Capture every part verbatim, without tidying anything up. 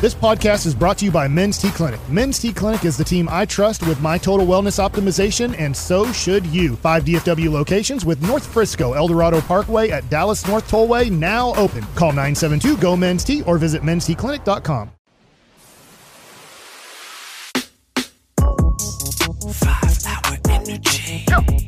This podcast is brought to you by Men's T Clinic. Men's T Clinic is the team I trust with my total wellness optimization, and so should you. Five D F W locations with North Frisco, El Dorado Parkway at Dallas North Tollway now open. Call nine seven two, G O, Men's T or visit mens t clinic dot com. Five hour energy.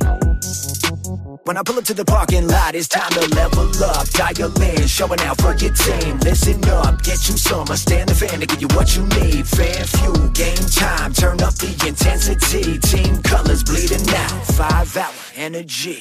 When I pull up to the parking lot, it's time to level up. Dial in, showing out for your team. Listen up, get you some. I stand the fan to give you what you need. Fan fuel, game time. Turn up the intensity. Team colors bleeding out. Five hour energy.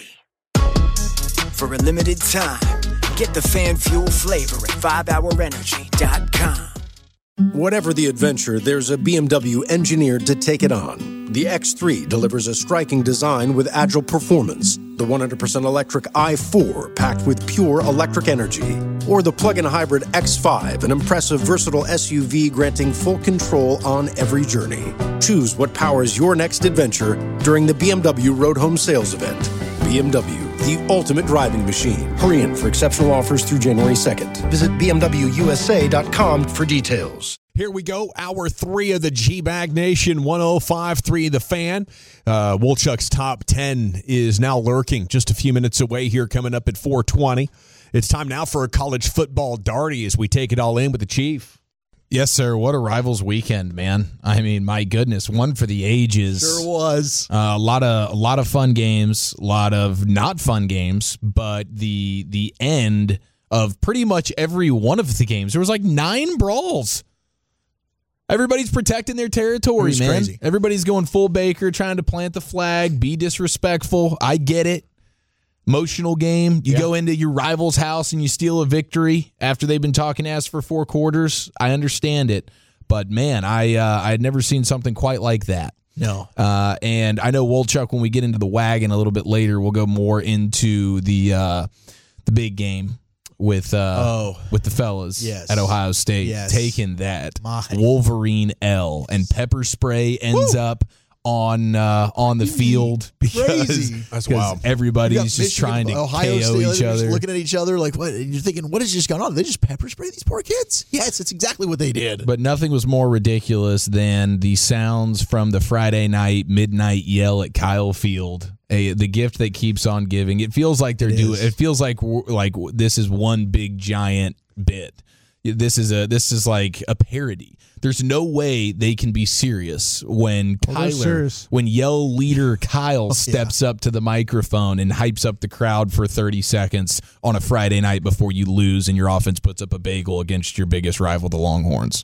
For a limited time, get the fan fuel flavor at five hour energy dot com. Whatever the adventure, there's a B M W engineered to take it on. The X three delivers a striking design with agile performance. The one hundred percent electric i four packed with pure electric energy. Or the plug-in hybrid X five, an impressive, versatile S U V granting full control on every journey. Choose what powers your next adventure during the B M W Road Home Sales Event. B M W, the ultimate driving machine. Hurry in for exceptional offers through January second. Visit b m w u s a dot com for details. Here we go, hour three of the G-Bag Nation, one oh five point three The Fan. Uh, Wolchuk's top ten is now lurking just a few minutes away here, coming up at four twenty. It's time now for a college football darty as we take it all in with the Chief. Yes, sir. What a Rivals weekend, man. I mean, my goodness, one for the ages. Sure was. Uh, a lot of a lot of fun games, a lot of not fun games, but the the end of pretty much every one of the games, there was like nine brawls. Everybody's protecting their territory, man. Crazy. Everybody's going full Baker, trying to plant the flag, be disrespectful. I get it. Emotional game. You yeah. go into your rival's house and you steal a victory after they've been talking ass for four quarters. I understand it. But, man, I uh, I had never seen something quite like that. No. Uh, and I know, Wolchuk, when we get into the wagon a little bit later, we'll go more into the uh, the big game with uh, oh. with the fellas yes. at Ohio State, yes. taking that My. Wolverine L. And pepper spray ends Woo. up on uh, on the field because Crazy. That's wild. everybody's just Michigan, trying to Ohio K O State, each other. Just looking at each other like, what? You're thinking, what has just gone on? Did they just pepper spray these poor kids? Yes, it's exactly what they did. But nothing was more ridiculous than the sounds from the Friday night midnight yell at Kyle Field. A, the gift that keeps on giving. It feels like they're It doing. is. It feels like like this is one big giant bit. This is a this is like a parody. There's no way they can be serious when Oh, they're Kyler, serious. when Yell leader Kyle yeah. steps up to the microphone and hypes up the crowd for thirty seconds on a Friday night before you lose and your offense puts up a bagel against your biggest rival, the Longhorns.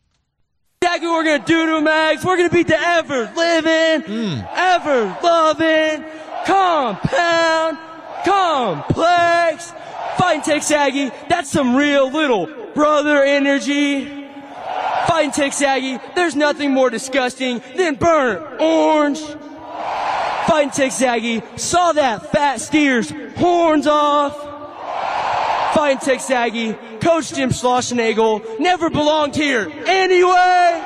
Exactly what we're going to do to them, Mags. We're going to beat the ever living, Mm. ever loving, compound, complex, Fighting Texas Aggie. That's some real little brother energy. Fighting Texas Aggie. There's nothing more disgusting than burnt orange. Fighting Texas Aggie. Saw that fat steer's horns off. Fighting Texas Aggie. Coach Jim Schlossnagel never belonged here anyway.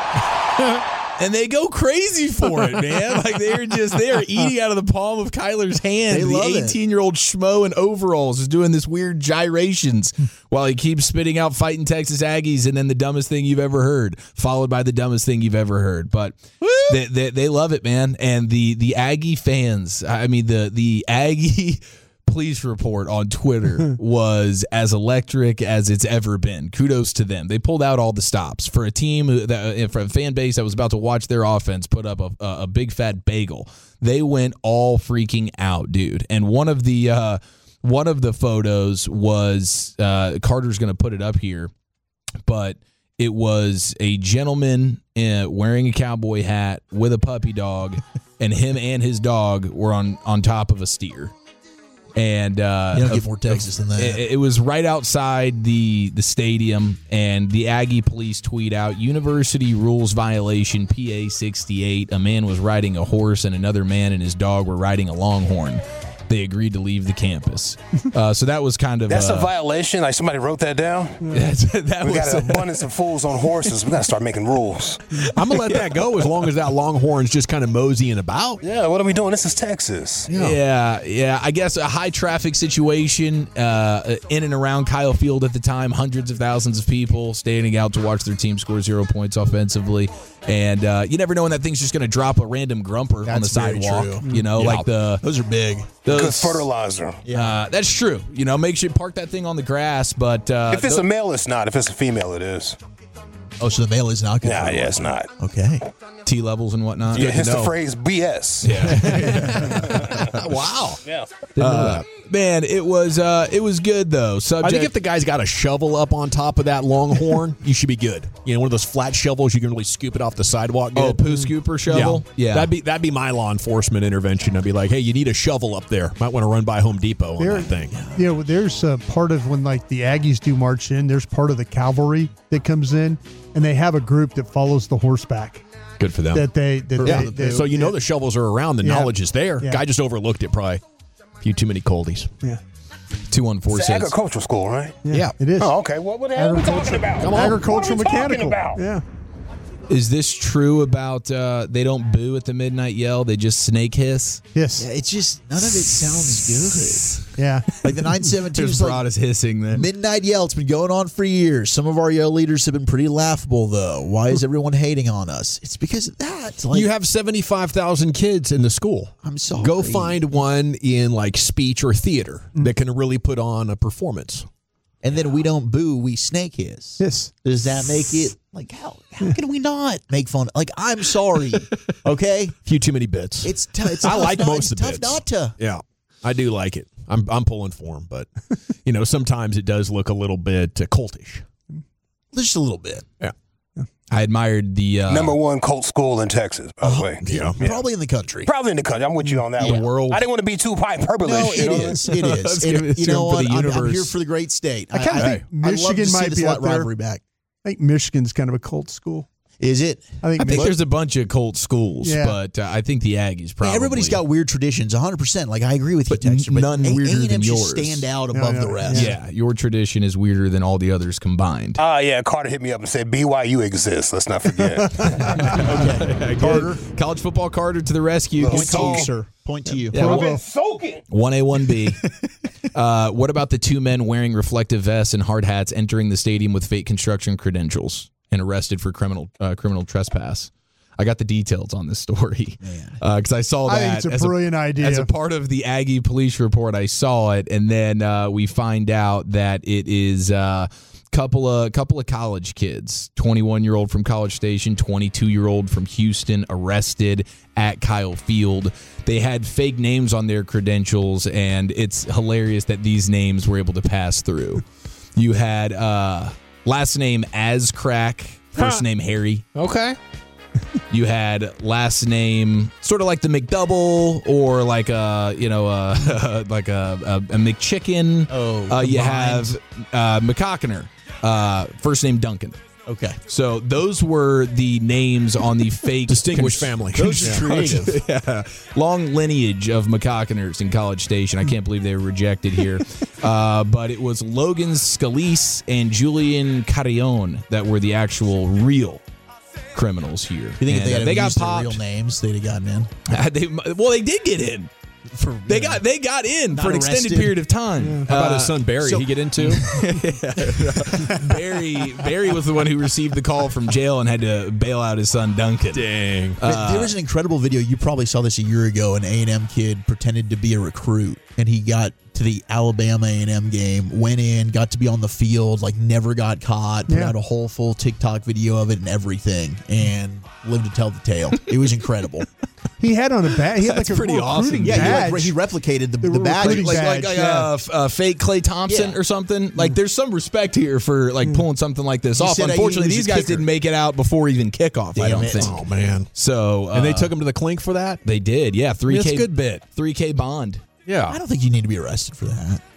And they go crazy for it, man. Like they're just they are eating out of the palm of Kyler's hand. They the love it. eighteen-year-old schmo in overalls is doing this weird gyrations while he keeps spitting out Fighting Texas Aggies and then the dumbest thing you've ever heard, followed by the dumbest thing you've ever heard. But they, they they love it, man. And the the Aggie fans, I mean the the Aggie police report on Twitter was as electric as it's ever been. Kudos to them. They pulled out all the stops for a team who- that for a fan base that was about to watch their offense put up a, a big fat bagel. They went all freaking out, dude. And one of the uh, one of the photos was uh, Carter's going to put it up here, but it was a gentleman uh, wearing a cowboy hat with a puppy dog, and him and his dog were on on top of a steer. And uh, You don't get more Texas than that. It, it was right outside the the stadium, and the Aggie police tweet out, "University rules violation, P A sixty-eight. A man was riding a horse, and another man and his dog were riding a Longhorn. they agreed to leave the campus. Uh, so that was kind of That's uh, a violation. Like somebody wrote that down. That's, that we was, got an abundance of fools on horses. We got to start making rules. I'm gonna let that go as long as that Longhorn's just kind of moseying about. Yeah, what are we doing? This is Texas. Yeah, yeah. yeah. I guess a high traffic situation uh, in and around Kyle Field at the time. Hundreds of thousands of people standing out to watch their team score zero points offensively, and uh, you never know when that thing's just going to drop a random grumper That's on the very sidewalk. true. You know, Yeah. like the Those are big. Good those. fertilizer. Uh, that's true. You know, make sure you park that thing on the grass. But uh, If it's tho- a male, it's not. If it's a female, it is. Oh, so the male is not good. Nah, yeah, it's not. Okay. T levels and whatnot. Yeah, hence the know. phrase B S. Wow. Yeah. Uh, man, it was uh, it was good though. Subject. I think if the guy's got a shovel up on top of that Longhorn, you should be good. You know, one of those flat shovels you can really scoop it off the sidewalk. oh, Good. poo scooper shovel. Yeah. that'd be that'd be my law enforcement intervention. I'd be like, hey, you need a shovel up there. Might want to run by Home Depot on There- that thing. You know, there's a part of when like the Aggies do march in, there's part of the cavalry that comes in, and they have a group that follows the horseback. Good for them. That they, that Yeah, they, they so you know the shovels are around. The Yeah. knowledge is there. Yeah. Guy just overlooked it. Probably a few too many coldies. yeah, Two one four It's says. agricultural school, right? yeah, Yeah. it is. Oh, okay. Well, what the hell are we talking about? Come on. Agricultural What are we mechanical. talking about? Yeah, Is this true about uh, they don't boo at the midnight yell? They just snake hiss. yes, Yeah, it's just none of it sounds yeah. good. Like the nine seventeen There's is like broad as hissing then. midnight yell. It's been going on for years. Some of our yell leaders have been pretty laughable, though. Why is everyone hating on us? It's because of that. Like, you have seventy-five thousand kids in the school. I'm sorry. Go find one in like speech or theater that can really put on a performance. and then we don't boo, we snake hiss. Yes. Does that make it like how? How can we not make fun? Like I'm sorry, okay? A few too many bits. It's t- it's I tough like not, most it's of the tough bits. not to. Yeah, I do like it. I'm I'm pulling for him, but you know sometimes it does look a little bit uh, cultish. Just a little bit. Yeah, I admired the uh, Number one cult school in Texas, by the way. yeah. Probably in the country. Probably in the country. I'm with you on that Yeah. one. world. I didn't want to be too hyperbole. No, you it know? is. It is. Let's And give it you to know him for what? the I'm, I'm universe. here for the great state. I kind of think I'd love to Michigan see might this be li- up there. rivalry back. I think Michigan's kind of a cult school. Is it? I think, I think Mich- there's a bunch of cult schools, Yeah. but uh, I think the Aggies probably. Yeah, everybody's got weird traditions, one hundred percent. Like, I agree with you, But Texter, but none A- weirder A&M than should yours. stand out Yeah, above yeah, the rest. Yeah, your tradition is weirder than all the others combined. Ah, yeah. Carter hit me up and said B Y U exists. Let's not forget. Carter, college football Carter to the rescue. Little Good Point to call. you, sir. Point to you. Yeah, I've what- been soaking. one A, one B. uh, what about the two men wearing reflective vests and hard hats entering the stadium with fake construction credentials and arrested for criminal uh, criminal trespass? I got the details on this story because uh, I saw that I think it's a as brilliant idea. as a part of the Aggie police report. I saw it, and then uh, we find out that it is a uh, couple of couple of college kids, twenty-one year old from College Station, twenty-two year old from Houston, arrested at Kyle Field. They had fake names on their credentials, and it's hilarious that these names were able to pass through. You had uh, last name Azcrack, first name Harry. Okay. You had last name sort of like the McDouble or like a you know a, like a, a, a McChicken. Oh, uh, you combined. have uh, McCockiner, uh, first name Duncan. Okay. So those were the names on the fake Distinguished family. Those Yeah. are creative. yeah. Long lineage of McCockiners in College Station. I can't believe they were rejected here. uh, but it was Logan Scalise and Julian Carrion that were the actual real criminals here. You think if And, they uh, had they got used their popped. real names, they'd have gotten in? they, well, they did get in. For, They you know, got they got in Not for an extended arrested. period of time. How about Uh, his son Barry? so- he get into? Barry Barry was the one who received the call from jail and had to bail out his son Duncan. Dang. there was an incredible video. You probably saw this a year ago. An A and M kid pretended to be a recruit, and he got to the Alabama A and M game, went in, got to be on the field, like never got caught, put Yeah. out a whole full TikTok video of it and everything, and lived to tell the tale. It was incredible. he had on a badge. He had like That's a pretty awesome. recruiting Yeah, he, badge. like, he replicated the, The the badge. recruiting like Like, like, badge, like yeah. a, f- a fake Clay Thompson Yeah. or something. Like there's some respect here for like pulling something like this He off. said, uh, Unfortunately, he was these a guys kicker. didn't make it out before even kickoff. I Damn don't it. think. Oh man. So uh, And they took him to the clink for that? They did, yeah. Three That's K a good bit. Three K bond. I Yeah. don't think you need to be arrested for that.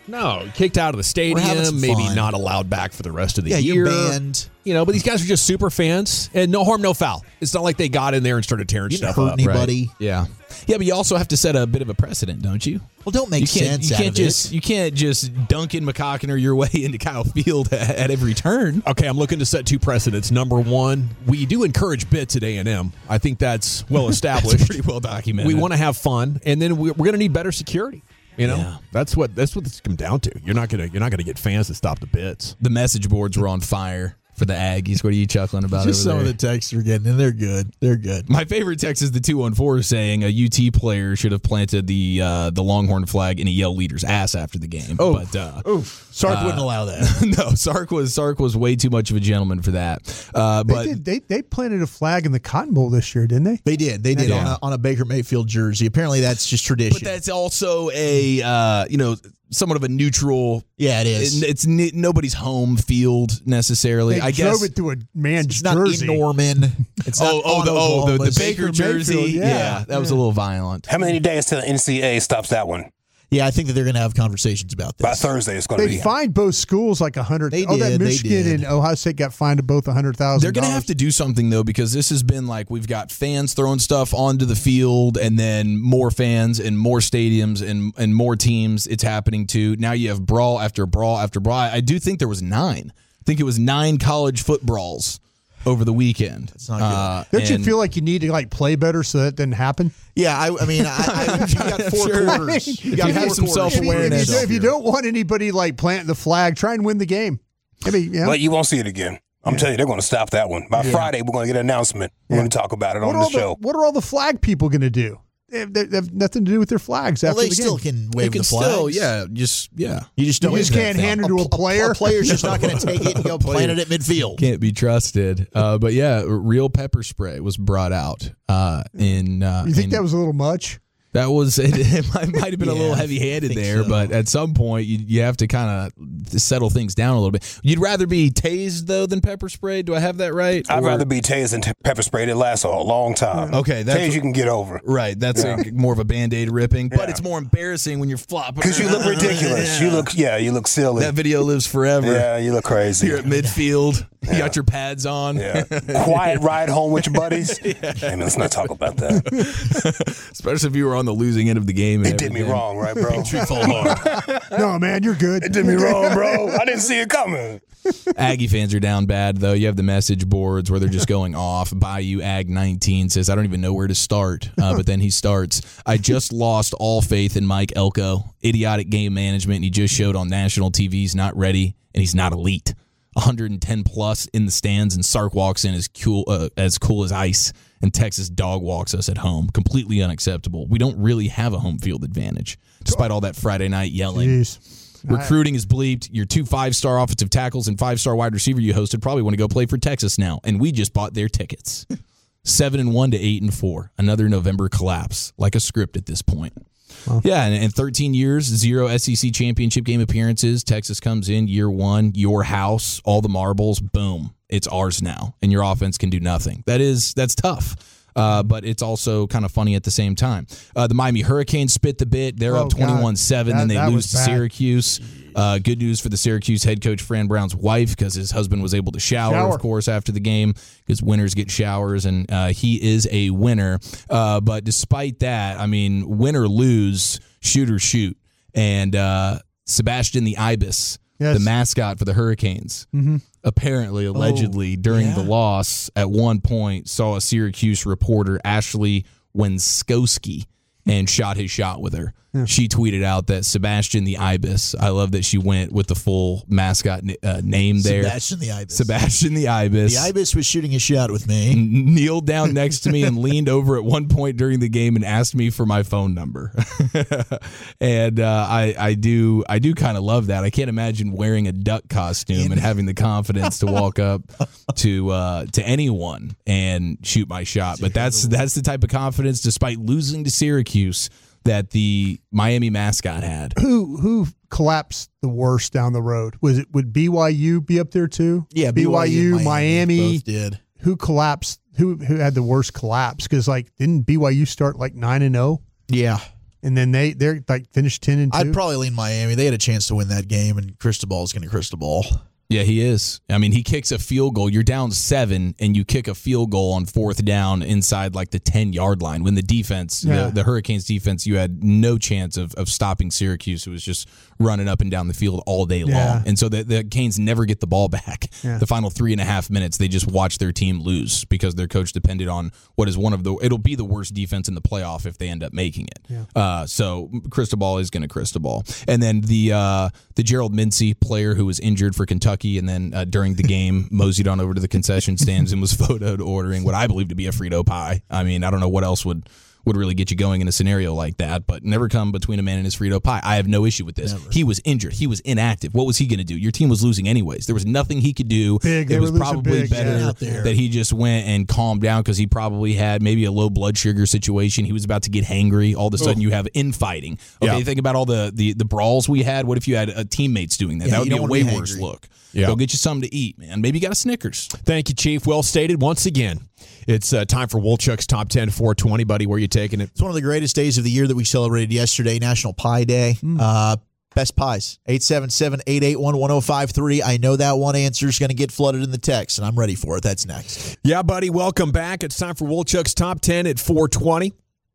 No, kicked out of the We're having stadium, some maybe fun. not allowed back for the rest of the Yeah, year. you're banned. You know, but these guys are just super fans, and no harm, no foul. It's not like they got in there and started tearing You didn't stuff hurt up. anybody. Yeah. Yeah, but you also have to set a bit of a precedent, don't you? Well, don't make You can't, sense you out can't of just it. you can't just Duncan McCockiner your way into Kyle Field at, at every turn. Okay, I'm looking to set two precedents. Number one, we do encourage bits at A and M. I think that's well established. That's pretty well documented. We want to have fun, and then we're, we're going to need better security. You know, Yeah. that's what that's what it's come down to. You're not gonna you're not gonna get fans to stop the bits. The message boards were on fire for the Aggies. What are you chuckling about Just over some there? of the texts we're getting, and they're good. They're good. My favorite text is the two one four saying a U T player should have planted the uh, the Longhorn flag in a Yale leader's ass after the game. Oh, but uh, Oof. Sark wouldn't allow that. no, Sark was Sark was way too much of a gentleman for that. Uh, They, but did, they they planted a flag in the Cotton Bowl this year, didn't they? They did. They did Yeah. on, a, on a Baker Mayfield jersey. Apparently, that's just tradition. but that's also a uh, you know somewhat of a neutral. yeah, it is. It, it's n- nobody's home field necessarily. They I drove guess. it through a man's It's not jersey. in Norman. It's not Oh, oh, on the, oh, the, the Oklahoma's. Baker Baker jersey. Mayfield, yeah. yeah. that was a little violent. How many days till the N C A A stops that one? Yeah, I think that they're going to have conversations about By this. Thursday, it's going to They be. fined both schools like a hundred. They Oh, that did, they Michigan did. and Ohio State got fined both a hundred thousand. They're going to have to do something, though, because this has been like we've got fans throwing stuff onto the field and then more fans and more stadiums and, and more teams it's happening to. Now you have brawl after brawl after brawl. I do think there was nine. I think it was nine college foot brawls over the weekend. That's not good. Don't you and- feel like you need to like play better so that doesn't happen? Yeah, I, I mean, I, I, you got four Sure. quarters. You If got you four have some quarters. If you, if, Awareness. you, if you don't want anybody like planting the flag, try and win the game. Maybe, yeah. But you won't see it again. I'm telling you, they're going to stop that one. By Friday, we're going to get an announcement. We're going to talk about it what on are the all show. The, what are all the flag people going to do? They have, they have nothing to do with their flags Well, after they the still game. can wave They can the flags. still, yeah, just, yeah. You just don't. You just wave can't that hand it thing. to a player? A player's just not going to take it and go plant it at midfield. Can't be trusted. Uh, but yeah, real pepper spray was brought out uh, in. Uh, You think in- that was a little much? That was it. It might, might have been a Yeah, little I heavy-handed think there, so. but at some point you you have to kind of settle things down a little bit. You'd rather be tased though than pepper sprayed. Do I have that right? I'd Or- rather be tased than te- pepper sprayed. It lasts a long time. Okay, that's Tased you can get over. right. That's Yeah. a, more of a Band-Aid ripping, but Yeah. it's more embarrassing when you're flopping. Because you look ridiculous. You look, yeah, you look silly. That video lives forever. Yeah, you look crazy. You're at midfield. You got your pads on. Yeah. Quiet ride home with your buddies. Hey, man, let's not talk about that. Especially if you were on the losing end of the game. and It did me everything. wrong, right, bro? Full hard. No, man, you're good. It did me wrong, bro. I didn't see it coming. Aggie fans are down bad, though. You have the message boards where they're just going off. Bayou Ag nineteen says, I don't even know where to start. Uh, but then he starts, I just lost all faith in Mike Elko. Idiotic game management. And he just showed on national T V he's not ready, and he's not elite. one hundred ten plus in the stands, and Sark walks in as cool, uh, as cool as ice, and Texas dog walks us at home. Completely unacceptable. We don't really have a home field advantage, despite all that Friday night yelling. Jeez. Recruiting is bleeped. Your two five-star offensive tackles and five-star wide receiver you hosted probably want to go play for Texas now, and we just bought their tickets. Seven and one to eight and four. Another November collapse, like a script at this point. Yeah, and in thirteen years, zero S E C championship game appearances. Texas comes in year one, your house, all the marbles, boom, it's ours now, and your offense can do nothing. That is that's tough. Uh, but it's also kind of funny at the same time. Uh, the Miami Hurricanes spit the bit. They're Oh, up twenty-one seven. God. Then they That- that lose was to bad. Syracuse. Uh, good news for the Syracuse head coach, Fran Brown's wife, because his husband was able to shower, Shower. of course, after the game, because winners get showers, and uh, he is a winner. Uh, but despite that, I mean, win or lose, shoot or shoot. And uh, Sebastian the Ibis, Yes. the mascot for the Hurricanes, apparently, allegedly, during the loss, at one point saw a Syracuse reporter, Ashley Wenskowski, and shot his shot with her. She tweeted out that Sebastian the Ibis, I love that she went with the full mascot uh, name there. Sebastian the Ibis. Sebastian the Ibis. The Ibis was shooting a shot with me. Kneeled down next to me and leaned over at one point during the game and asked me for my phone number. and uh, I, I do, I do kind of love that. I can't imagine wearing a duck costume and having the confidence to walk up to uh, to anyone and shoot my shot. But that's that's the type of confidence, despite losing to Syracuse, that the Miami mascot had. Who who collapsed the worst down the road? Was it would B Y U be up there too? Yeah, B Y U, and Miami. both did. Who collapsed? Who who had the worst collapse? Because like didn't B Y U start like nine and zero? Yeah. and then they they're like finished ten and two. I'd probably lean Miami. They had a chance to win that game, and Cristobal is going to Cristobal. Yeah, he is. I mean, he kicks a field goal. You're down seven, and you kick a field goal on fourth down inside like the ten-yard line. When the defense, Yeah. the, the Hurricanes defense, you had no chance of, of stopping Syracuse, who was just running up and down the field all day Yeah. long. And so the, the Canes never get the ball back. Yeah. The final three and a half minutes, they just watch their team lose because their coach depended on what is one of the, it'll be the worst defense in the playoff if they end up making it. Yeah. Uh, so Cristobal is going to Cristobal. And then the uh, the Gerald Mincy player who was injured for Kentucky and then uh, during the game moseyed on over to the concession stands and was photoed ordering what I believe to be a Frito pie. I mean, I don't know what else would would really get you going in a scenario like that, but never come between a man and his Frito pie. I have no issue with this. Never. He was injured. He was inactive. What was he going to do? Your team was losing anyways. There was nothing he could do. Big. They It was were losing probably big, better yeah. Out there. that he just went and calmed down because he probably had maybe a low blood sugar situation. He was about to get hangry. All of a sudden, you have infighting. Okay, Yeah. think about all the, the the brawls we had. What if you had uh, teammates doing that? Yeah, that would you be a don't way wanna be worse hangry. look. Yeah. Go get you something to eat, man. Maybe you got a Snickers. Thank you, Chief. Well stated once again. It's uh, time for Wolchuk's Top ten four twenty. Buddy, where you taking it? It's one of the greatest days of the year that we celebrated yesterday, National Pie Day. Uh, best pies, eight seven seven, eight eight one, one oh five three. I know that one answer is going to get flooded in the text, and I'm ready for it. That's next. Yeah, buddy, welcome back. It's time for Wolchuk's Top ten at four twenty.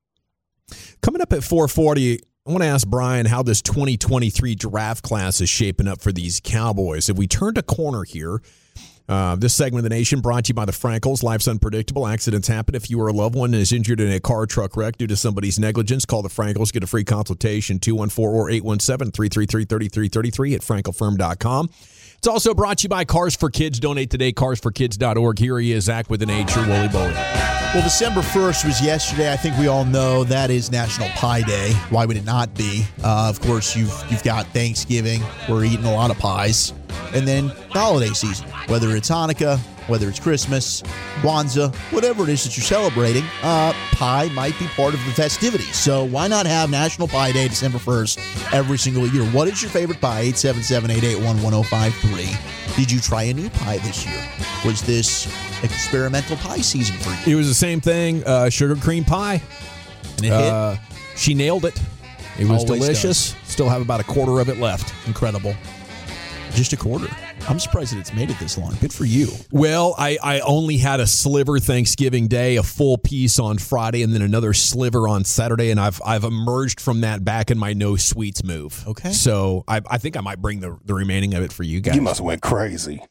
Coming up at four forty, I want to ask Brian how this twenty twenty-three draft class is shaping up for these Cowboys. If we turned a corner here, uh, this segment of the nation brought to you by the Frankels. Life's unpredictable. Accidents happen. If you or a loved one is injured in a car or truck wreck due to somebody's negligence, call the Frankels. Get a free consultation, two one four or eight one seven, three three three, three three three three at frankel firm dot com. It's also brought to you by Cars for Kids. Donate today, cars for kids dot org. Here he is, Zach with an H, your Wooly Bully. Well, December first was yesterday. I think we all know that is National Pie Day. Why would it not be? Uh, of course, you've you've got Thanksgiving. We're eating a lot of pies. And then the holiday season, whether it's Hanukkah, whether it's Christmas, Kwanzaa, whatever it is that you're celebrating, uh, pie might be part of the festivities. So why not have National Pie Day December first every single year? What is your favorite pie? eight seven seven, eight eight one, one oh five three. Did you try a new pie this year? Was this experimental pie season for you? It was the same thing, uh, sugar cream pie. And it Uh, she nailed it. It was Always delicious. Still have about a quarter of it left. hit. Incredible. Just a quarter. I'm surprised that it's made it this long. Good for you. Well, I, I only had a sliver Thanksgiving Day, a full piece on Friday, and then another sliver on Saturday, and I've I've emerged from that back in my no sweets move. Okay. So I, I think I might bring the, the remaining of it for you guys. You must have went crazy.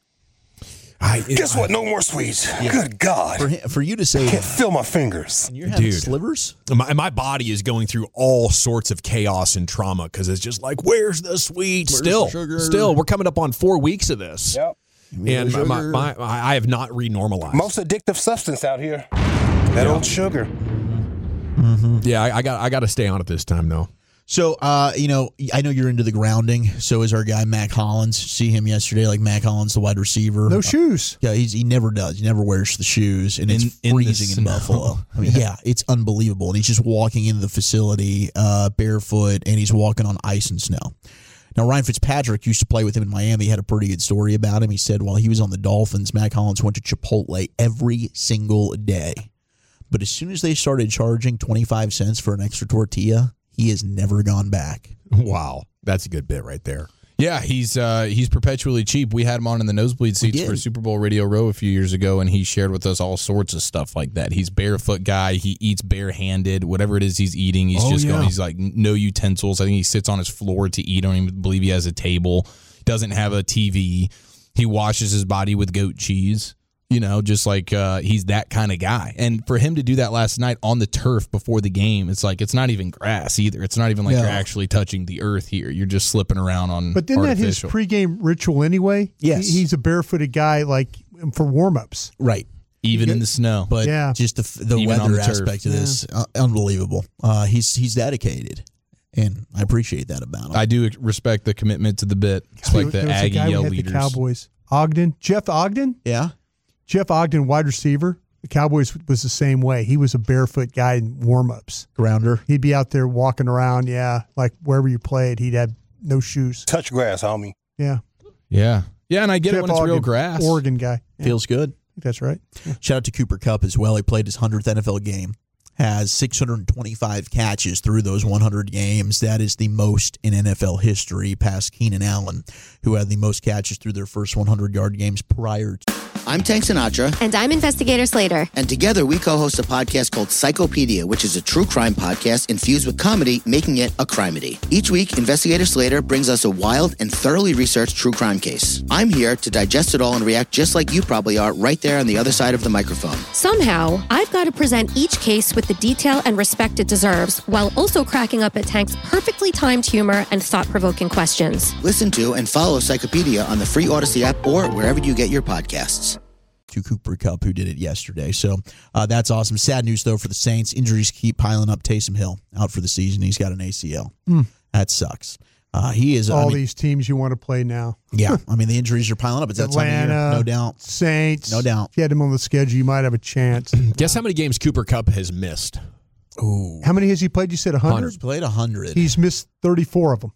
I, Guess what? No more sweets. Good God. For him, for you to say Can't that, feel my fingers. and you're having Dude. slivers? My, my body is going through all sorts of chaos and trauma because it's just like, where's the sweet? Where's still, the sugar? still, we're coming up on four weeks of this. Yep. And my, my, sugar? my, I have not renormalized. Most addictive substance out here. That old sugar. yeah, I, I got I got to stay on it this time, though. So, uh, you know, I know you're into the grounding. So is our guy, Mac Hollins. See him yesterday, like Mac Hollins, the wide receiver. No shoes. Yeah, he's, he never does. He never wears the shoes, and In- it's in the freezing in, snow. Buffalo. I mean, yeah, it's unbelievable. And he's just walking into the facility uh, barefoot, and he's walking on ice and snow. Now, Ryan Fitzpatrick used to play with him in Miami. He had a pretty good story about him. He said while he was on the Dolphins, Mac Hollins went to Chipotle every single day. But as soon as they started charging twenty-five cents for an extra tortilla, he has never gone back. Wow, that's a good bit right there. Yeah, he's uh, he's perpetually cheap. We had him on in the nosebleed seats did. for Super Bowl Radio Row a few years ago, and he shared with us all sorts of stuff like that. He's barefoot guy. He eats barehanded. Whatever it is he's eating, he's Oh, just yeah. going. He's like no utensils. I think he sits on his floor to eat. I don't even believe he has a table. Doesn't have a T V. He washes his body with goat cheese. You know, just like uh, he's that kind of guy. And for him to do that last night on the turf before the game, it's like it's not even grass either. It's not even like No. you're actually touching the earth here. You're just slipping around on But isn't that his artificial. pregame ritual anyway? Yes. He- he's a barefooted guy, like for warm-ups. Right. Even in the snow. But Yeah. just the the Even on weather the turf. aspect of this, uh, unbelievable. Uh, he's he's dedicated, and I appreciate that about him. I do respect the commitment to the bit. It's like the There was a Aggie guy we yell had leaders. The Cowboys. Ogden. Jeff Ogden? yeah. Jeff Ogden, wide receiver. The Cowboys was the same way. He was a barefoot guy in warm-ups. Grounder. He'd be out there walking around, yeah, like wherever you played, he'd have no shoes. Touch grass, homie. Yeah. Yeah. Yeah, and I get Jeff it when it's real Ogden, grass. Oregon guy. Yeah, Feels good. I think that's right. Shout out to Cooper Kupp as well. He played his hundredth N F L game. has six hundred twenty-five catches through those one hundred games. That is the most in N F L history, past Keenan Allen, who had the most catches through their first one hundred-yard games prior to. I'm Tank Sinatra. And I'm Investigator Slater. And together we co-host a podcast called Psychopedia, which is a true crime podcast infused with comedy, making it a crimedy. Each week, Investigator Slater brings us a wild and thoroughly researched true crime case. I'm here to digest it all and react just like you probably are right there on the other side of the microphone. Somehow, I've got to present each case with the detail and respect it deserves, while also cracking up at Tank's perfectly timed humor and thought-provoking questions. Listen to and follow Psychopedia on the free Odyssey app or wherever you get your podcasts. To Cooper Kupp, who did it yesterday. So uh, that's awesome. Sad news, though, for the Saints. Injuries keep piling up. Taysom Hill out for the season. He's got an A C L. Mm. That sucks. Uh, he is all I mean, these teams you want to play now. Yeah, I mean the injuries are piling up. It's that Atlanta, time of year, no doubt. Saints, no doubt. If you had him on the schedule, you might have a chance. Guess how many games Cooper Kupp has missed? Ooh, how many has he played? You said one hundred. He's played one hundred. He's missed thirty-four of them.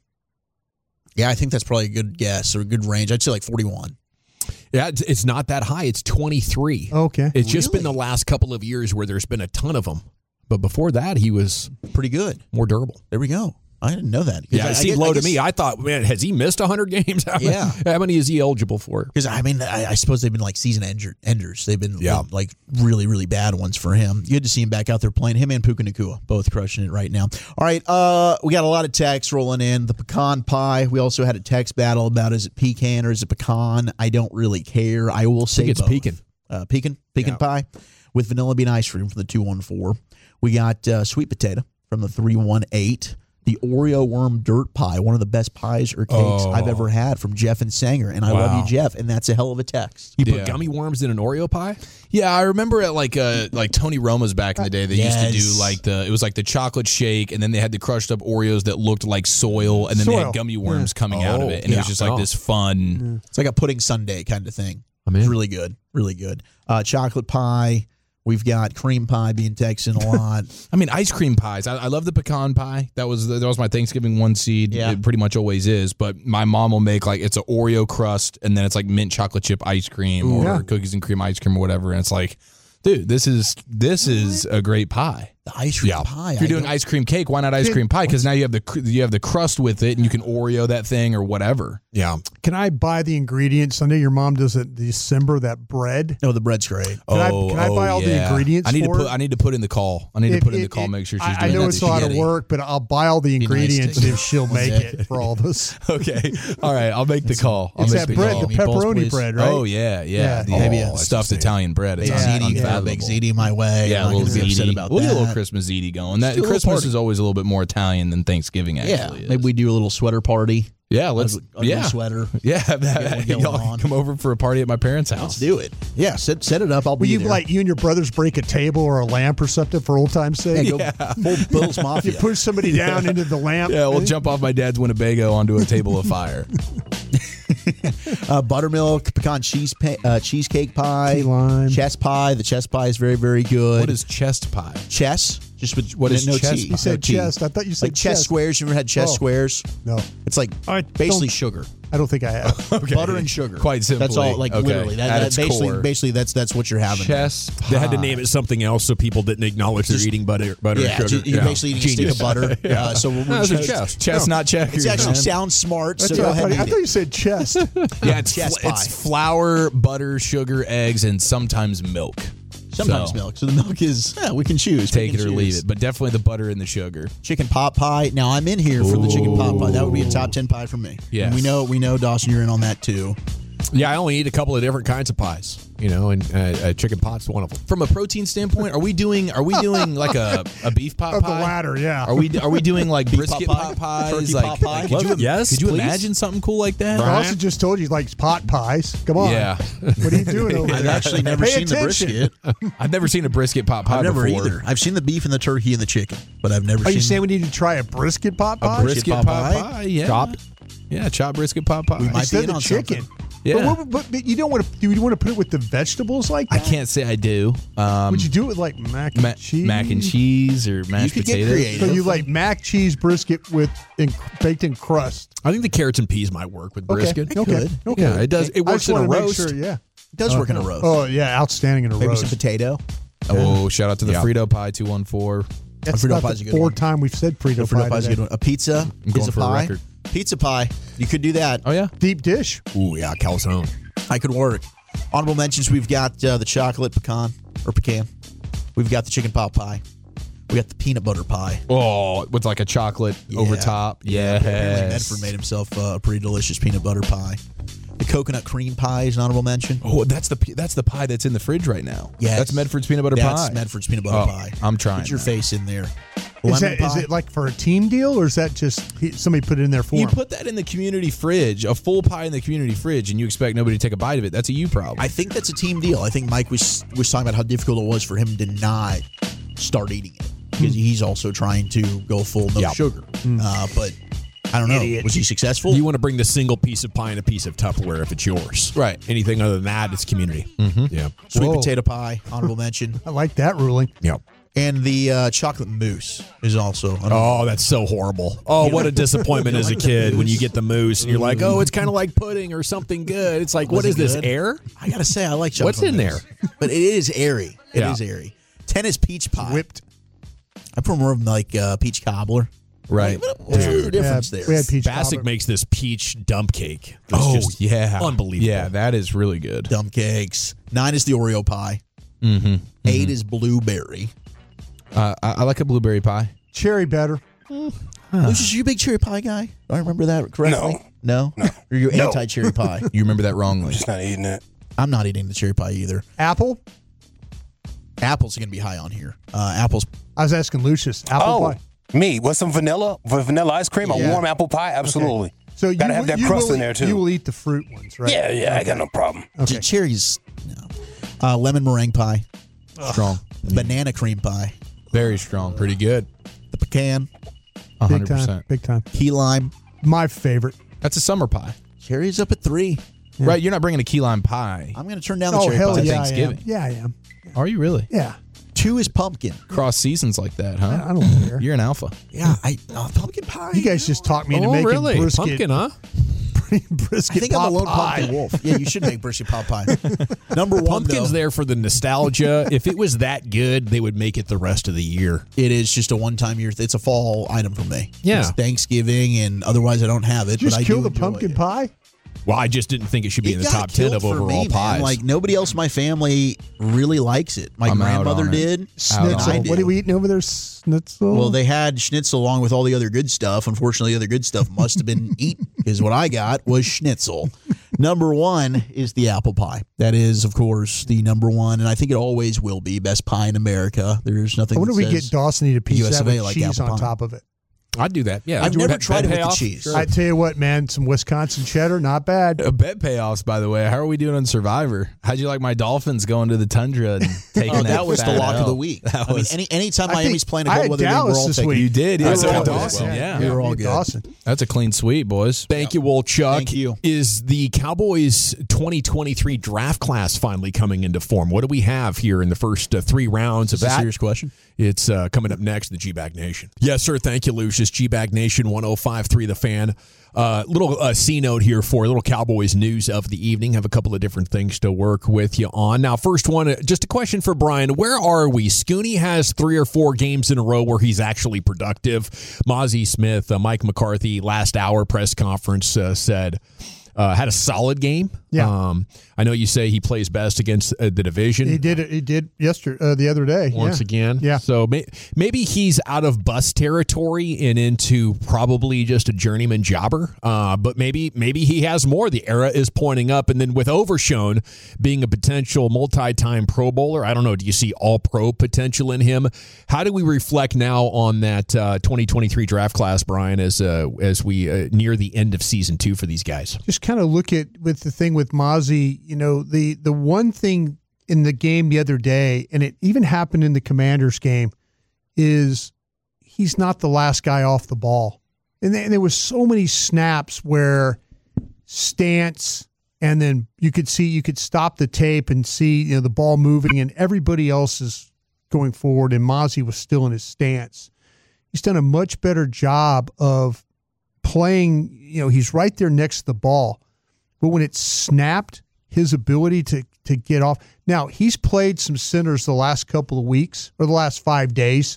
Yeah, I think that's probably a good guess or a good range. I'd say like forty-one. Yeah, it's not that high. It's twenty-three. Okay. It's just Really? been the last couple of years where there's been a ton of them. But before that, he was pretty good. More durable. There we go. I didn't know that. Yeah, I, it seemed I low guess, to me. I thought, man, has he missed one hundred games? How Yeah. Many, how many is he eligible for? Because, I mean, I, I suppose they've been like season ender, enders. They've been Yeah. like really, really bad ones for him. Good to see him back out there playing. Him and Puka Nacua both crushing it right now. All right, uh, we got a lot of texts rolling in. The pecan pie. We also had a text battle about is it pecan or is it pecan? I don't really care. I will say I think it's both. pecan. Uh, pecan? Pecan Yeah. pie with vanilla bean ice cream from the two one four. We got uh, sweet potato from the three one eight. The Oreo worm dirt pie, one of the best pies or cakes Oh. I've ever had from Jeff and Sanger. And I Wow. love you, Jeff. And that's a hell of a text. You put Yeah. gummy worms in an Oreo pie? Yeah, I remember at like uh like Tony Roma's back in the day. They used to Yes. do like the it was like the chocolate shake, and then they had the crushed up Oreos that looked like soil, and then they Soil. had gummy worms coming out of Oh, it, and it was yeah. just like Oh. this fun. It's like a pudding sundae kind of thing. I'm in. It's really good. Really good. Uh, chocolate pie. We've got cream pie being texted a lot. I mean, ice cream pies. I, I love the pecan pie. That was the, that was my Thanksgiving one seed. Yeah. It pretty much always is. But my mom will make like it's an Oreo crust, and then it's like mint chocolate chip ice cream or Yeah. cookies and cream ice cream or whatever. And it's like, dude, this is this is a great pie. The ice cream Yeah. pie. If you're I doing don't- ice cream cake, why not ice cream pie? Because now you have the cr- you have the crust with it, and you can Oreo that thing or whatever. Yeah. Can I buy the ingredients? I know your mom does it December, that bread. No, the bread's great. Can I- can I buy all the ingredients I need for to put it? I need to put in the call. I need to If- put in the if- call. if- Make sure she's I, doing I know that it's a this lot year. of work, but I'll buy all the Be nice to- ingredients if she'll make Mosaic. it for all this. Okay. All right. I'll make the call. I'll It's make that the bread, call. the Meatballs, pepperoni please. bread, right? Oh yeah, yeah. Yeah. The Maybe oh, a- stuffed Italian bread. It's Big Yeah. ziti, unfathomable. big ziti my way. Yeah, I'm a not little gonna be upset ziti. about We'll that. get a little Christmas ziti going. That do a little Christmas party. is always a little bit more Italian than Thanksgiving. Yeah, Actually, is. maybe we do a little sweater party. Yeah, let's. Ugly- ugly yeah, sweater. yeah. Get That, one going y'all on. come over for a party at my parents' house. Let's do it. Yeah, set set it up. I'll Will be you there. like you and your brothers break a table or a lamp or something for old time's sake? Yeah, go full Bill's You Mafia. push somebody down into the lamp. Yeah, we'll jump off my dad's Winnebago onto a table of fire. uh, buttermilk, pecan cheese pa- uh, cheesecake pie, Key lime. chess pie. The chess pie is very very good. What is chest pie? chess? Just with What is no chess tea. pie? You said No tea. chest. I thought you said like chess chest. squares. You ever had chess Oh. squares? No, It's like I basically don't- sugar, I don't think I have. Okay. butter and sugar. Quite simply. That's all. Like Okay. literally. That, At that its basically, core. basically that's that's what you're having. there. Chest pie. They had to name it something else so people didn't acknowledge they're Just- eating butter, butter Yeah, and sugar. ju- you're Yeah. basically eating Genius. a stick of butter. Yeah. Uh, so we're, No, we're it's a just- chest. Chestnut checkers. It actually man. sounds smart. So That's go what I, ahead thought, and I eat thought it. you said chest. Yeah, it's Chest fl- it's pie. flour, butter, sugar, eggs, and sometimes milk. Sometimes So, milk. So the milk is yeah, we can choose. We Take can it or choose. leave it, but definitely the butter and the sugar. Chicken pot pie. Now I'm in here for the chicken pot pie. That would be a top ten pie for me. Yes. And we know we know Dawson, you're in on that too. Yeah, I only eat a couple of different kinds of pies, you know, and uh, uh, chicken pot's one of them. From a protein standpoint, are we doing are we doing like a, a beef pot Of the pie? latter, yeah. Are we are we doing like Beef brisket pot pie? pot pies? Turkey like, pot pie? like, could you, Yes, could you please. imagine something cool like that? Dawson just told you he likes pot pies. Come on. Yeah. What are you doing over I've there? actually never Pay seen attention. the brisket. I've never seen a brisket pot pie I've never before. either. I've seen the beef and the turkey and the chicken, but I've never Are seen you saying we need to try a brisket pot A pie? brisket pot pot pie? pie, yeah. Chopped? Yeah, chopped brisket pot pie. We might Instead be in of on chicken. something. Yeah. But, what- but, but you don't want to. Do you want to put it with the vegetables like I that? can't say I do. Um, Would you do it with like mac and ma- cheese? mac and cheese or mashed could get potatoes? creative. So you like mac cheese brisket with in, baked in crust? I think the carrots and peas might work with Okay. brisket. Okay. could. Okay. Yeah, it does. It I works just in a wanna make roast. Sure, yeah. It does work in a roast. Oh yeah, outstanding in a Maybe roast. some potato. Oh, shout out to the Yeah. Frito Pie two one four. That's Frito about pie's the a good fourth one. time we've said Frito, Frito pie pie's a today. good one. A pizza I'm going is a for a pie. record. Pizza pie. You could do that. Oh, yeah? Deep dish. Ooh, yeah, calzone. I could work. Honorable mentions, we've got uh, the chocolate pecan or pecan. We've got the chicken pot pie. We got the peanut butter pie. Oh, with like a chocolate over Yeah. top. Yeah, apparently Yes. Medford made himself uh, a pretty delicious peanut butter pie. The coconut cream pie is an honorable mention. Oh, that's the that's the pie that's in the fridge right now. Yes. That's Medford's peanut butter That's pie. Medford's peanut butter Oh, pie. I'm trying. Get your now. face in there. Is, Lemon that, is pie. it like for a team deal, or is that just he, somebody put it in there for You him? put that in the community fridge, a full pie in the community fridge, and you expect nobody to take a bite of it. That's a you problem. I think that's a team deal. I think Mike was was talking about how difficult it was for him to not start eating it because he's also trying to go full no Yeah. sugar. Uh, but I don't know. Was he successful? You want to bring the single piece of pie and a piece of Tupperware if it's yours. Right. Anything other than that, it's community. Mm-hmm. Yeah. Sweet Whoa. potato pie, honorable mention. I like that ruling. Yeah. And the uh, chocolate mousse is also. Oh, that's so horrible. Oh, what a disappointment as a kid when you get the mousse and you're like, oh, it's kind of like pudding or something good. It's like, Was what it is this, good? air? I gotta say, I like chocolate. What's in mousse. But it is airy. It is Yeah. airy. Tennis peach pie. Whipped. I put more of them like uh, peach cobbler. right. What, what's the difference Yeah, there? we had peach Bassick cobbler. makes this peach dump cake. It's Oh, just yeah. unbelievable. Yeah, that is really good. Dumb cakes. Nine is the Oreo pie. Mm-hmm. Eight is blueberry. Uh, I, I like a blueberry pie. Cherry better. Lucius, are you a big cherry pie guy? Do I remember that correctly? No. No? Or you're No. anti-cherry pie? You remember that wrongly. Just not eating it. I'm not eating the cherry pie either. Apple. Apples are going to be high on here. Uh, apples. I was asking Lucius. Apple oh, pie. me with some vanilla, with vanilla ice cream, Yeah. a warm apple pie, absolutely. So you Gotta will- have that you crust will, in there too. You will eat the fruit ones, right? Yeah, yeah, I got no problem. Okay. Ch- Cherries. No. Uh, lemon meringue pie. Strong. Banana cream pie. Very strong. Pretty good. The pecan. one Big hundred time. percent. Big time. Key lime. My favorite. That's a summer pie. Cherries up at three. Right, you're not bringing a key lime pie. I'm going to turn down the Oh cherry hell pie. yeah, I am. Thanksgiving. Yeah, I am. Are you really? Yeah. Two is pumpkin. Cross seasons like that, huh? I don't care. You're an alpha. Yeah, I uh, pumpkin pie. You guys just talked me into Oh, making really? brisket. Pumpkin, huh? brisket I think pot I'm a lone pie. pumpkin wolf. Yeah, you should make brisket pot pie. Number one, Pumpkin's though, there for the nostalgia. If it was that good, they would make it the rest of the year. it is just a one-time year. It's a fall item for me. Yeah. It's Thanksgiving, and otherwise I don't have it. Just but I kill do the enjoy pumpkin it. pie. Well, I just didn't think it should be It in the got top ten killed of for overall me, man. pies. Like nobody else in my family really likes it. My I'm out grandmother on it. did. Out Schnitzel. on I it. What do. are we eating over there? Schnitzel. Well, they had schnitzel along with all the other good stuff. Unfortunately, the other good stuff must have been eaten because what I got was schnitzel. Number one is the apple pie. That is, of course, the number one, and I think it always will be best pie in America. There's nothing. I wonder if that we get says- Dawson to eat a piece U S of of that A with like cheese apple on pie. top of it. I'd do that. Yeah, I've Do never bet- tried bet it with the payoff? cheese. Sure. I tell you what, man, some Wisconsin cheddar, not bad. Uh, bet payoffs, by the way. How are we doing on Survivor? How'd you like my Dolphins going to the tundra and taking Oh, that? that was the fat lock L? of the week. That I mean, was. any anytime I Miami's think- playing a I cold had weather game, Dallas we're all this taking week. you did. We Yeah, were so all did good. Dawson. Yeah, Yeah, we were all yeah, good. Dawson. that's a clean sweep, boys. Thank you, Wolchuk. Thank you. Is the Cowboys twenty twenty-three draft class finally coming into form? What do we have here in the first uh, three rounds of Is this a that? serious question? It's uh, coming up next, the G-Bag Nation. Yes, sir. Thank you, Lucius. G-Bag Nation, one oh five point three The Fan. Uh, little uh, C-note here for a little Cowboys news of the evening. Have a couple of different things to work with you on. Now, first one, uh, just a question for Brian. Where are we? Scooney has three or four games in a row where he's actually productive. Mozzie Smith, uh, Mike McCarthy, last hour press conference uh, said uh, had a solid game. Yeah. Um, I know you say he plays best against uh, the division. He did it. He did yesterday, uh, the other day. Once yeah. again. Yeah. So may, maybe he's out of bus territory and into probably just a journeyman jobber. Uh, but maybe maybe he has more. The era is pointing up. And then with Overshone being a potential multi-time Pro Bowler, I don't know, do you see all-pro potential in him? How do we reflect now on that uh, twenty twenty-three draft class, Brian, as uh, as we uh, near the end of season two for these guys? Just kind of look at with the thing with Mozzie, you know, the the one thing in the game the other day, and it even happened in the Commanders game, is he's not the last guy off the ball. And, th- and there was so many snaps where stance, and then you could see, you could stop the tape and see, you know, the ball moving, and everybody else is going forward, and Mozzie was still in his stance. He's done a much better job of playing, you know, he's right there next to the ball. But when it's snapped, his ability to to get off. Now, he's played some centers the last couple of weeks or the last five days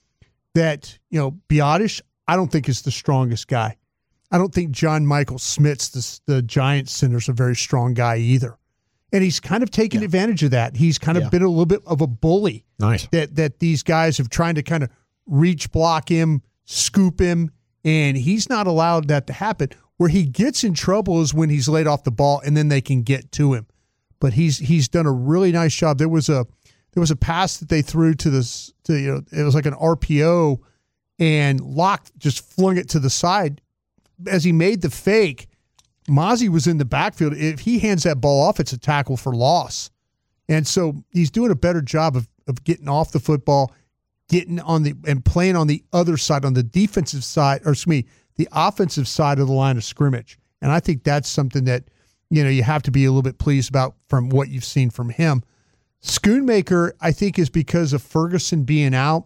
that, you know, Biotish, I don't think is the strongest guy. I don't think John Michael Smits, the, the Giants center, is a very strong guy either. And he's kind of taken yeah. advantage of that. He's kind of yeah. been a little bit of a bully. Nice. That, that these guys have tried to kind of reach block him, scoop him, and he's not allowed that to happen. Where he gets in trouble is when he's laid off the ball and then they can get to him. But he's he's done a really nice job. There was a there was a pass that they threw to this to you know it was like an R P O, and Locke just flung it to the side. As he made the fake, Mazi was in the backfield. If he hands that ball off, it's a tackle for loss. And so he's doing a better job of of getting off the football, getting on the and playing on the other side, on the defensive side, or excuse me, the offensive side of the line of scrimmage. And I think that's something that, you know, you have to be a little bit pleased about from what you've seen from him. Schoonmaker, I think, is because of Ferguson being out.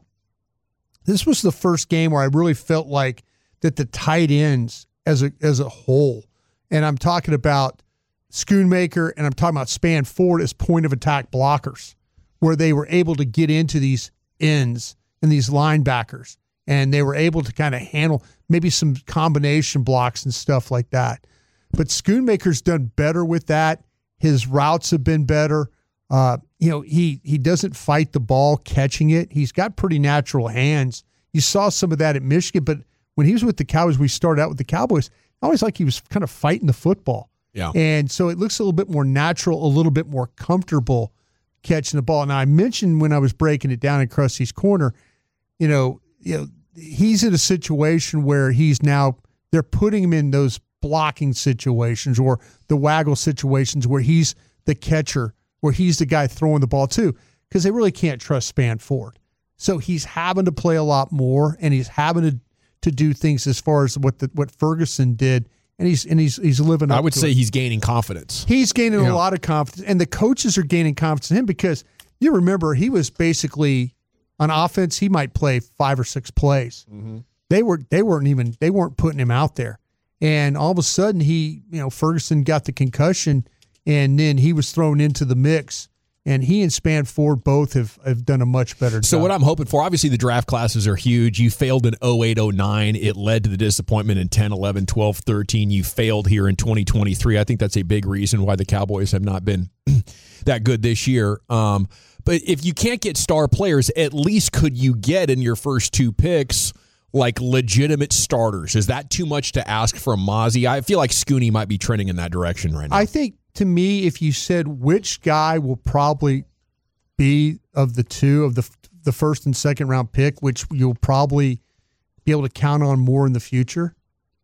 This was the first game where I really felt like that the tight ends as a as a whole, and I'm talking about Schoonmaker and I'm talking about Span Ford as point of attack blockers, where they were able to get into these ends and these linebackers, and they were able to kind of handle maybe some combination blocks and stuff like that. But Schoonmaker's done better with that. His routes have been better. Uh, you know, he he doesn't fight the ball catching it. He's got pretty natural hands. You saw some of that at Michigan, but when he was with the Cowboys, we started out with the Cowboys, always like he was kind of fighting the football. Yeah. And so it looks a little bit more natural, a little bit more comfortable catching the ball. Now, I mentioned when I was breaking it down in Krusty's Corner, you know, you know, he's in a situation where he's now, they're putting him in those blocking situations or the waggle situations where he's the catcher, where he's the guy throwing the ball too, because they really can't trust Span Ford. So he's having to play a lot more, and he's having to to do things as far as what the, what Ferguson did, and he's and he's he's living up I would to say it. he's gaining confidence. He's gaining Yeah. a lot of confidence, and the coaches are gaining confidence in him because you remember he was basically on offense. He might play five or six plays. Mm-hmm. They were they weren't even they weren't putting him out there, and all of a sudden he you know Ferguson got the concussion, and then he was thrown into the mix. And he and Span Ford both have, have done a much better job. So what I'm hoping for, obviously the draft classes are huge. You failed in oh eight oh nine. It led to the disappointment in ten, eleven, twelve, thirteen. You failed here in twenty twenty-three. I think that's a big reason why the Cowboys have not been that good this year. Um, but if you can't get star players, at least could you get in your first two picks like legitimate starters? Is that too much to ask from Mazi? I feel like Scooney might be trending in that direction right now. I think, to me, if you said which guy will probably be of the two, of the the first and second round pick, which you'll probably be able to count on more in the future,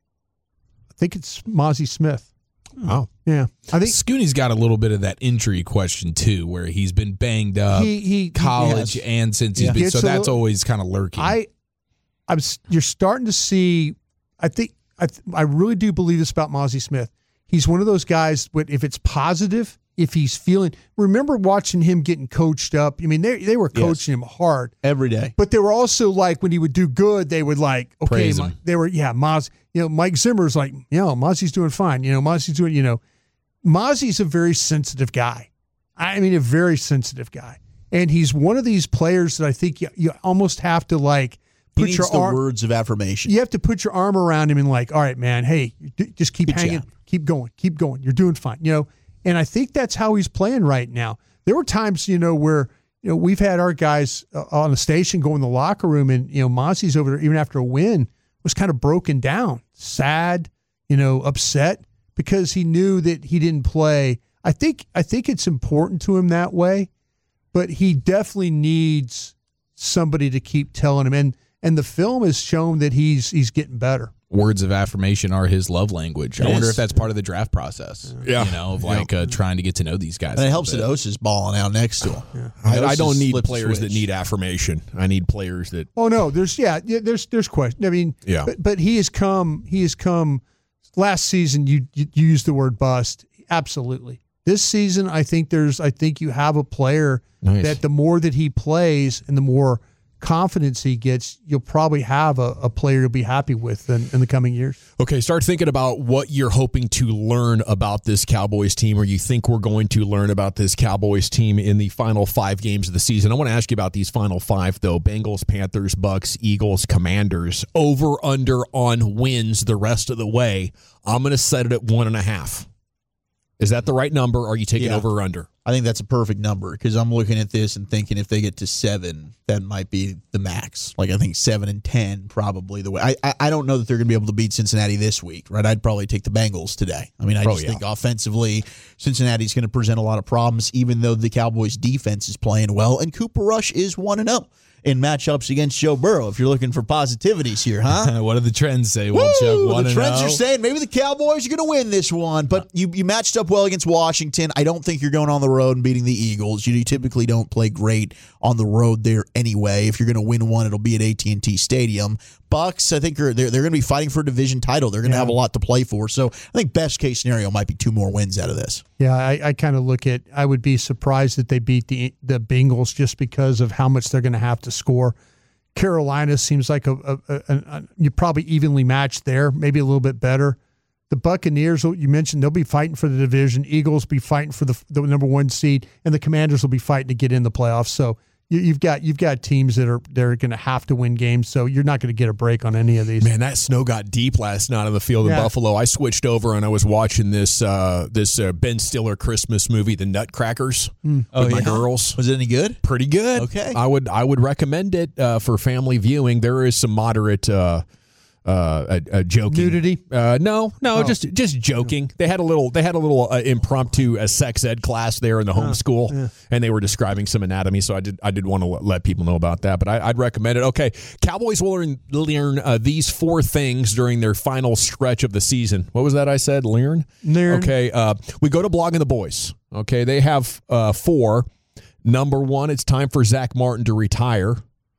I think it's Mazi Smith. Oh. Yeah. I think Scooney's got a little bit of that injury question, too, where he's been banged up he, he college he has. and since he's Yeah. been, Gets so a that's little- always kind of lurking. I, I'm. You're starting to see. I think. I. th- I really do believe this about Mazi Smith. He's one of those guys. If it's positive, if he's feeling. Remember watching him getting coached up. I mean, they they were coaching him hard every day. but they were also like when he would do good, they would like okay. Praise Ma- him. They were yeah. Maz. You know, Mike Zimmer's like, you know, Mazi's doing fine. You know, Mazi's doing. You know, Mazi's a very sensitive guy. I mean, a very sensitive guy, and he's one of these players that I think you, you almost have to like. He Put needs your the arm, words of affirmation. you have to put your arm around him and like, all right, man, hey, d- just keep Good hanging, job. keep going, keep going. You're doing fine, you know. And I think that's how he's playing right now. There were times, you know, where you know we've had our guys uh, on the station go in the locker room, and you know, Mazi's over there even after a win was kind of broken down, sad, you know, upset because he knew that he didn't play. I think I think it's important to him that way, but he definitely needs somebody to keep telling him. And and the film has shown that he's he's getting better. Words of affirmation are his love language. I Yes. wonder if that's part of the draft process. Yeah. You know, of like uh, trying to get to know these guys. And a it helps that little bit. Osa's balling out next to him. I, I Osa's don't need flipped the players that switch. need affirmation. I need players that Oh no, there's yeah, yeah there's there's question. I mean, Yeah. but, but he has come he has come last season you, you you used the word bust. Absolutely. This season I think there's I think you have a player Nice. that the more that he plays and the more confidence he gets, you'll probably have a, a player you'll be happy with in, in the coming years. Okay, start thinking about what you're hoping to learn about this Cowboys team, or you think we're going to learn about this Cowboys team in the final five games of the season. I want to ask you about these final five, though. Bengals, Panthers, Bucks, Eagles, Commanders. Over, under on wins the rest of the way. I'm going to set it at one and a half. Is that the right number, or are you taking Yeah. over or under? I think that's a perfect number because I'm looking at this and thinking if they get to seven, that might be the max. Like I think seven and ten probably the way. I I, I don't know that they're going to be able to beat Cincinnati this week, right? I'd probably take the Bengals today. I mean, I Oh, just yeah. think offensively, Cincinnati's going to present a lot of problems, even though the Cowboys' defense is playing well, and Cooper Rush is one and zero in matchups against Joe Burrow. If you're looking for positivities here, huh? What do the trends say? We'll Woo! check one The and trends oh. are saying maybe the Cowboys are going to win this one, but you, you matched up well against Washington. I don't think you're going on the road and beating the Eagles. You typically don't play great on the road there anyway. If you're going to win one, it'll be at A T and T Stadium. Bucks, I think are they're, they're going to be fighting for a division title. They're going to Yeah. have a lot to play for. So I think best case scenario might be two more wins out of this. Yeah, I, I kind of look at, I would be surprised that they beat the the Bengals just because of how much they're going to have to score. Carolina seems like a, a, a, a you probably evenly matched there, maybe a little bit better. The Buccaneers, you mentioned, they'll be fighting for the division. Eagles be fighting for the, the number one seed, and the Commanders will be fighting to get in the playoffs. So you, you've got you've got teams that are they're going to have to win games. So you're not going to get a break on any of these. Man, that snow got deep last night on the field in Yeah. Buffalo. I switched over and I was watching this uh, this uh, Ben Stiller Christmas movie, The Nutcrackers, with Oh, my yeah? girls. Was it any good? Pretty good. Okay. I would I would recommend it uh, for family viewing. There is some moderate uh, uh, uh, joking. Nudity? Uh, no, no, Oh. just just joking. They had a little they had a little uh, impromptu uh, sex ed class there in the homeschool, yeah. and they were describing some anatomy. So I did I did want to let people know about that. But I, I'd recommend it. Okay, Cowboys will learn learn uh, these four things during their final stretch of the season. What was that I said? Learn. Learn. Okay, uh, we go to Blogging the Boys. Okay, they have uh, four. Number one, it's time for Zach Martin to retire.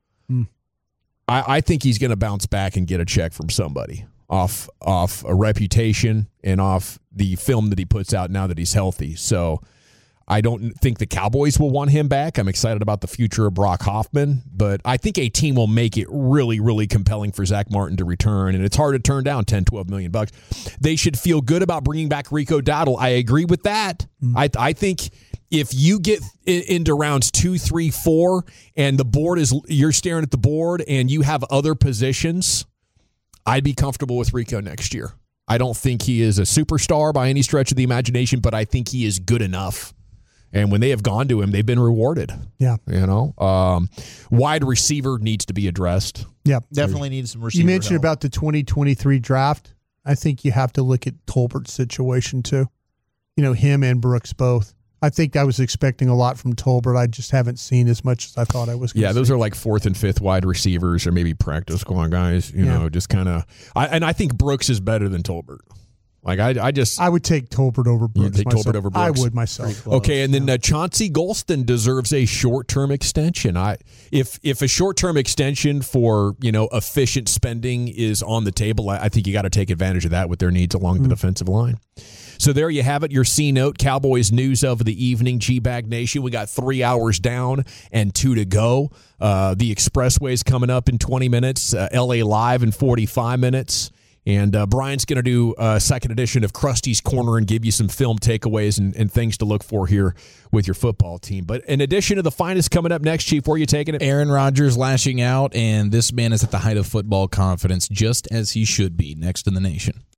I, I think he's going to bounce back and get a check from somebody off off a reputation and off the film that he puts out now that he's healthy. So I don't think the Cowboys will want him back. I'm excited about the future of Brock Hoffman, but I think a team will make it really, really compelling for Zach Martin to return, and it's hard to turn down ten, twelve million bucks. They should feel good about bringing back Rico Dowdle. I agree with that. Mm. I I think if you get into rounds two, three, four, and the board is you're staring at the board and you have other positions, I'd be comfortable with Rico next year. I don't think he is a superstar by any stretch of the imagination, but I think he is good enough. And when they have gone to him, they've been rewarded. Yeah. You know, um, wide receiver needs to be addressed. Yeah. Definitely needs some receiver You mentioned help. about the twenty twenty-three draft. I think you have to look at Tolbert's situation too. You know, him and Brooks both. I think I was expecting a lot from Tolbert. I just haven't seen as much as I thought I was going to Yeah, those see. are like fourth and fifth wide receivers or maybe practice squad guys, you Yeah. know, just kind of. I, and I think Brooks is better than Tolbert. Like, I, I just. I would take Tolbert over Brooks. take myself. Tolbert over Brooks? I would myself. Okay, and then uh, Chauncey Golston deserves a short-term extension. I if if a short-term extension for you know efficient spending is on the table, I, I think you got to take advantage of that with their needs along Mm. the defensive line. So there you have it, your C note, Cowboys news of the evening, G-Bag Nation. We got three hours down and two to go. Uh, the Expressway's coming up in twenty minutes, uh, L A Live in forty-five minutes. And uh, Brian's going to do a second edition of Krusty's Corner and give you some film takeaways and, and things to look for here with your football team. But in addition to the finest coming up next, Chief, where are you taking it? Aaron Rodgers lashing out, and this man is at the height of football confidence, just as he should be, next in the nation.